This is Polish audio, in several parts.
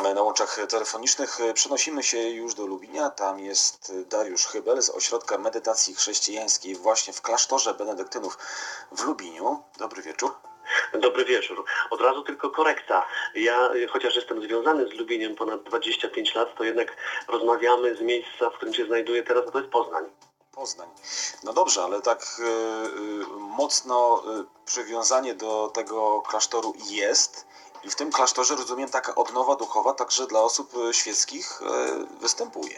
Witamy na łączach telefonicznych. Przenosimy się już do Lubinia. Tam jest Dariusz Chybel z Ośrodka Medytacji Chrześcijańskiej właśnie w klasztorze benedyktynów w Lubiniu. Dobry wieczór. Dobry wieczór. Od razu tylko korekta. Ja, chociaż jestem związany z Lubiniem ponad 25 lat, to jednak rozmawiamy z miejsca, w którym się znajduję teraz, a to jest Poznań. Poznań. No dobrze, ale tak mocno przywiązanie do tego klasztoru jest. I w tym klasztorze, rozumiem, taka odnowa duchowa także dla osób świeckich występuje.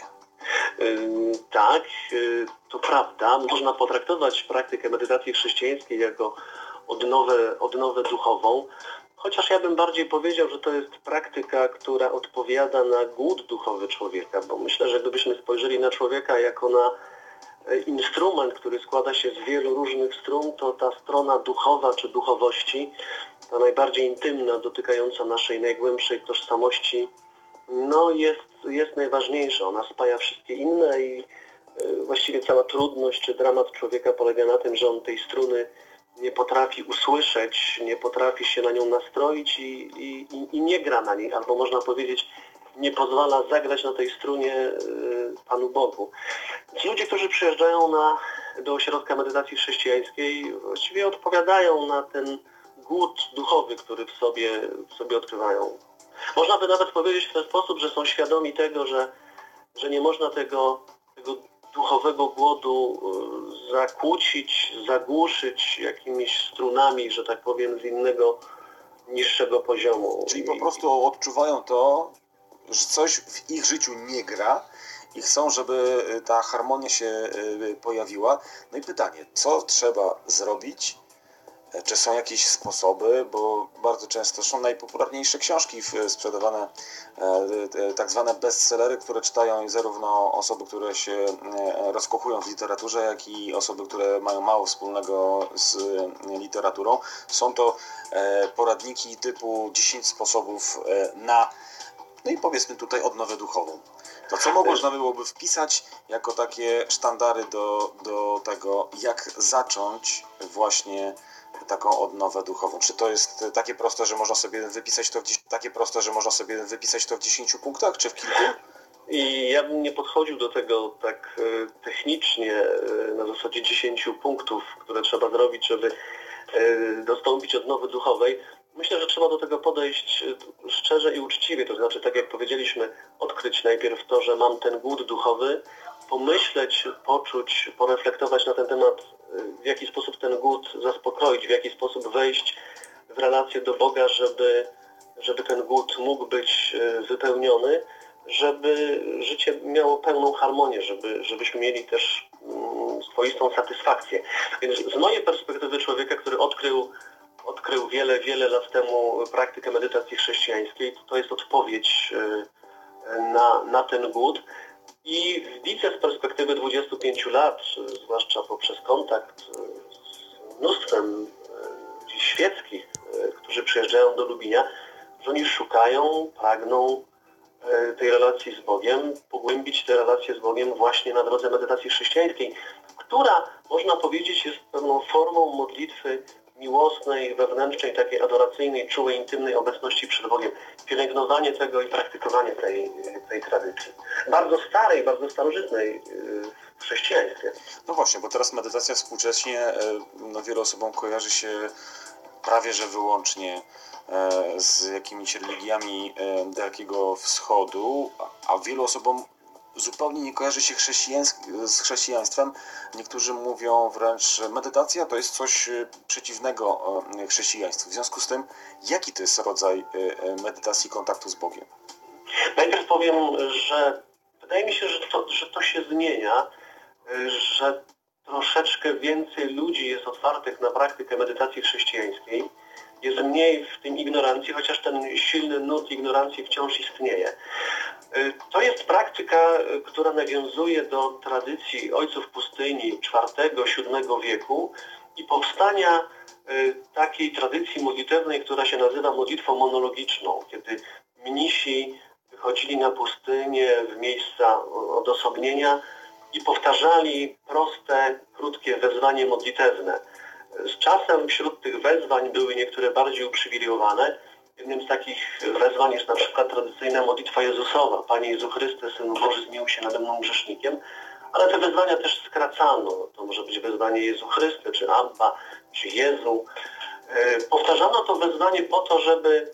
Tak, to prawda. Można potraktować praktykę medytacji chrześcijańskiej jako odnowę duchową, chociaż ja bym bardziej powiedział, że to jest praktyka, która odpowiada na głód duchowy człowieka, bo myślę, że gdybyśmy spojrzeli na człowieka jako na instrument, który składa się z wielu różnych strun, to ta strona duchowa czy duchowości, ta najbardziej intymna, dotykająca naszej najgłębszej tożsamości, no jest najważniejsza. Ona spaja wszystkie inne i właściwie cała trudność czy dramat człowieka polega na tym, że on tej struny nie potrafi usłyszeć, nie potrafi się na nią nastroić i nie gra na niej, albo można powiedzieć, nie pozwala zagrać na tej strunie Panu Bogu. Ci ludzie, którzy przyjeżdżają do ośrodka medytacji chrześcijańskiej, właściwie odpowiadają na ten głód duchowy, który w sobie odkrywają. Można by nawet powiedzieć w ten sposób, że są świadomi tego, że nie można tego duchowego głodu zakłócić, zagłuszyć jakimiś strunami, że tak powiem, z innego, niższego poziomu. Czyli po prostu odczuwają to, że coś w ich życiu nie gra i chcą, żeby ta harmonia się pojawiła. No i pytanie, co trzeba zrobić? Czy są jakieś sposoby, bo bardzo często są najpopularniejsze książki sprzedawane, tak zwane bestsellery, które czytają zarówno osoby, które się rozkochują w literaturze, jak i osoby, które mają mało wspólnego z literaturą. Są to poradniki typu 10 sposobów na, no i powiedzmy tutaj, odnowę duchową. To co można byłoby wpisać jako takie sztandary do tego, jak zacząć właśnie taką odnowę duchową? Czy to jest takie proste, że można sobie wypisać to w 10 punktach, czy w kilku? I ja bym nie podchodził do tego tak technicznie, na zasadzie 10 punktów, które trzeba zrobić, żeby dostąpić odnowy duchowej. Myślę, że trzeba do tego podejść szczerze i uczciwie, to znaczy, tak jak powiedzieliśmy, odkryć najpierw to, że mam ten głód duchowy, pomyśleć, poczuć, poreflektować na ten temat, w jaki sposób ten głód zaspokoić, w jaki sposób wejść w relację do Boga, żeby ten głód mógł być wypełniony, żeby życie miało pełną harmonię, żebyśmy mieli też swoistą satysfakcję. Więc z mojej perspektywy człowieka, który odkrył wiele lat temu praktykę medytacji chrześcijańskiej, to jest odpowiedź na ten głód. I widzę z perspektywy 25 lat, zwłaszcza poprzez kontakt z mnóstwem ludzi świeckich, którzy przyjeżdżają do Lubinia, że oni szukają, pragną tej relacji z Bogiem, pogłębić tę relację z Bogiem właśnie na drodze medytacji chrześcijańskiej, która, można powiedzieć, jest pewną formą modlitwy miłosnej, wewnętrznej, takiej adoracyjnej, czułej, intymnej obecności przed Bogiem. Pielęgnowanie tego i praktykowanie tej tradycji. Bardzo starej, bardzo starożytnej w chrześcijaństwie. No właśnie, bo teraz medytacja współcześnie wielu osobom kojarzy się prawie że wyłącznie z jakimiś religiami Dalekiego Wschodu, a wielu osobom zupełnie nie kojarzy się z chrześcijaństwem. Niektórzy mówią wręcz, medytacja to jest coś przeciwnego chrześcijaństwu. W związku z tym, jaki to jest rodzaj medytacji, kontaktu z Bogiem? Najpierw powiem, że wydaje mi się, że to się zmienia, że troszeczkę więcej ludzi jest otwartych na praktykę medytacji chrześcijańskiej. Jest mniej w tym ignorancji, chociaż ten silny nurt ignorancji wciąż istnieje. To jest praktyka, która nawiązuje do tradycji ojców pustyni IV-VII wieku i powstania takiej tradycji modlitewnej, która się nazywa modlitwą monologiczną, kiedy mnisi wychodzili na pustynię w miejsca odosobnienia i powtarzali proste, krótkie wezwanie modlitewne. Z czasem wśród tych wezwań były niektóre bardziej uprzywilejowane, Jednym z takich wezwań jest na przykład tradycyjna modlitwa Jezusowa. Panie Jezu Chryste, Synu Boży, zmiłuj się nade mną grzesznikiem. Ale te wezwania też skracano. To może być wezwanie Jezu Chryste, czy Abba, czy Jezu. Powtarzano to wezwanie po to, żeby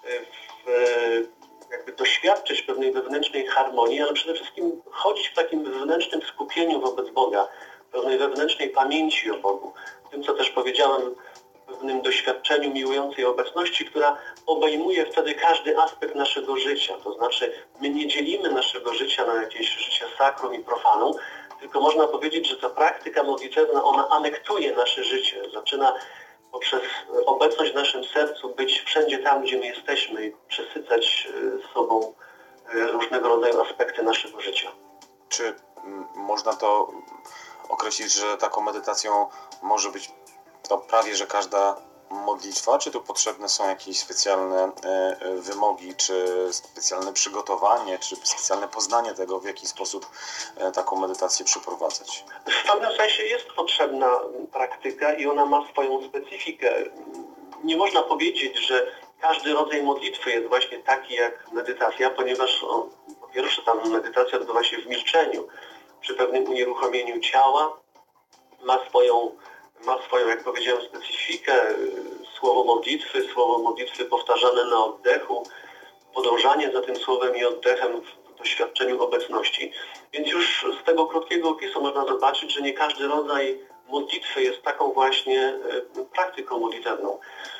jakby doświadczyć pewnej wewnętrznej harmonii, ale przede wszystkim chodzić w takim wewnętrznym skupieniu wobec Boga, pewnej wewnętrznej pamięci o Bogu. W tym, co też powiedziałem, pewnym doświadczeniu miłującej obecności, która obejmuje wtedy każdy aspekt naszego życia. To znaczy, my nie dzielimy naszego życia na jakieś życie sakrum i profanum, tylko można powiedzieć, że ta praktyka modlitewna, ona anektuje nasze życie. Zaczyna poprzez obecność w naszym sercu być wszędzie tam, gdzie my jesteśmy i przesycać sobą różnego rodzaju aspekty naszego życia. Czy można to określić, że taką medytacją może być to prawie, że każda modlitwa? Czy tu potrzebne są jakieś specjalne wymogi, czy specjalne przygotowanie, czy specjalne poznanie tego, w jaki sposób taką medytację przeprowadzać? W pewnym sensie jest potrzebna praktyka i ona ma swoją specyfikę. Nie można powiedzieć, że każdy rodzaj modlitwy jest właśnie taki jak medytacja, ponieważ po pierwsze ta medytacja odbywa się w milczeniu, przy pewnym unieruchomieniu ciała, ma swoją, jak powiedziałem, specyfikę. Słowo modlitwy powtarzane na oddechu, podążanie za tym słowem i oddechem w doświadczeniu obecności. Więc już z tego krótkiego opisu można zobaczyć, że nie każdy rodzaj modlitwy jest taką właśnie praktyką modlitewną.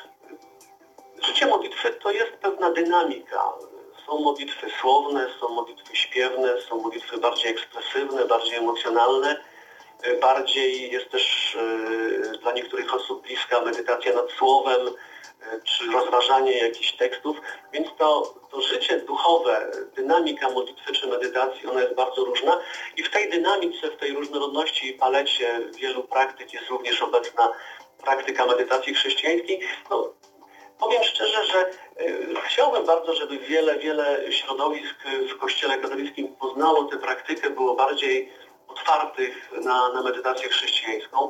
Życie modlitwy to jest pewna dynamika. Są modlitwy słowne, są modlitwy śpiewne, są modlitwy bardziej ekspresywne, bardziej emocjonalne. Bardziej jest też dla niektórych osób bliska medytacja nad słowem, czy rozważanie jakichś tekstów, więc to życie duchowe, dynamika modlitwy czy medytacji, ona jest bardzo różna i w tej dynamice, w tej różnorodności i palecie wielu praktyk jest również obecna praktyka medytacji chrześcijańskiej. No, powiem szczerze, że chciałbym bardzo, żeby wiele środowisk w Kościele katolickim poznało tę praktykę, było bardziej otwartych na medytację chrześcijańską.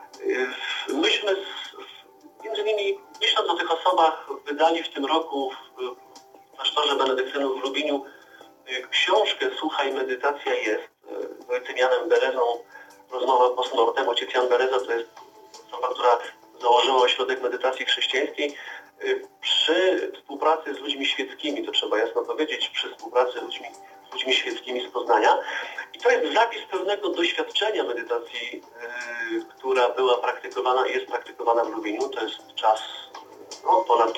Myśmy między innymi, myśląc o tych osobach, wydali w tym roku w klasztorze benedyktynów w Lubieniu książkę Słuchaj, medytacja jest, z ojcem Janem Berezą, rozmowa post mortem. Ojciec Jan Bereza to jest osoba, która założyła ośrodek medytacji chrześcijańskiej przy współpracy z ludźmi świeckimi, to trzeba jasno powiedzieć, przy współpracy z ludźmi świeckimi z Poznania. I to jest zapis pewnego doświadczenia medytacji, która była praktykowana i jest praktykowana w Lubieniu. To jest czas ponad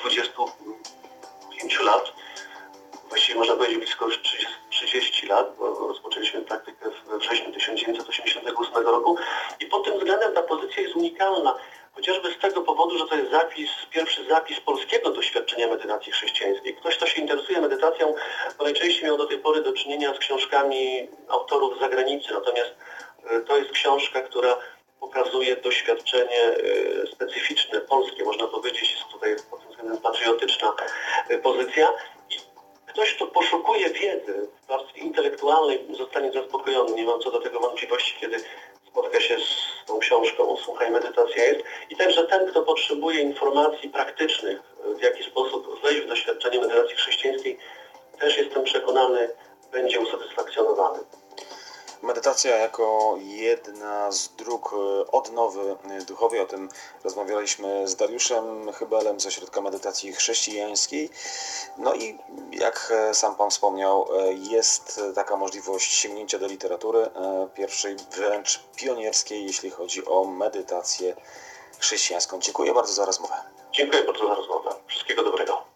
25 lat. Właściwie można powiedzieć blisko 30 lat, bo rozpoczęliśmy praktykę we wrześniu 1988 roku. I pod tym względem ta pozycja jest unikalna. Chociażby z tego powodu, że to jest pierwszy zapis polskiego doświadczenia medytacji chrześcijańskiej. Ktoś, kto się interesuje medytacją, to najczęściej miał do tej pory do czynienia z książkami autorów z zagranicy. Natomiast to jest książka, która pokazuje doświadczenie specyficzne, polskie, można powiedzieć, jest tutaj pod tym względem patriotyczna pozycja. I ktoś, kto poszukuje wiedzy w warstwie intelektualnej, zostanie zaspokojony. Nie mam co do tego wątpliwości, kiedy spotka się z tą książką Słuchaj, medytacja jest. I także ten, kto potrzebuje informacji praktycznych, w jaki sposób wejść w doświadczenie medytacji chrześcijańskiej, też jestem przekonany, będzie usatysfakcjonowany. Medytacja jako jedna z dróg odnowy duchowej, o tym rozmawialiśmy z Dariuszem Chybelem z Ośrodka Medytacji Chrześcijańskiej. No i jak sam Pan wspomniał, jest taka możliwość sięgnięcia do literatury pierwszej, wręcz pionierskiej, jeśli chodzi o medytację chrześcijańską. Dziękuję bardzo za rozmowę. Dziękuję bardzo za rozmowę. Wszystkiego dobrego.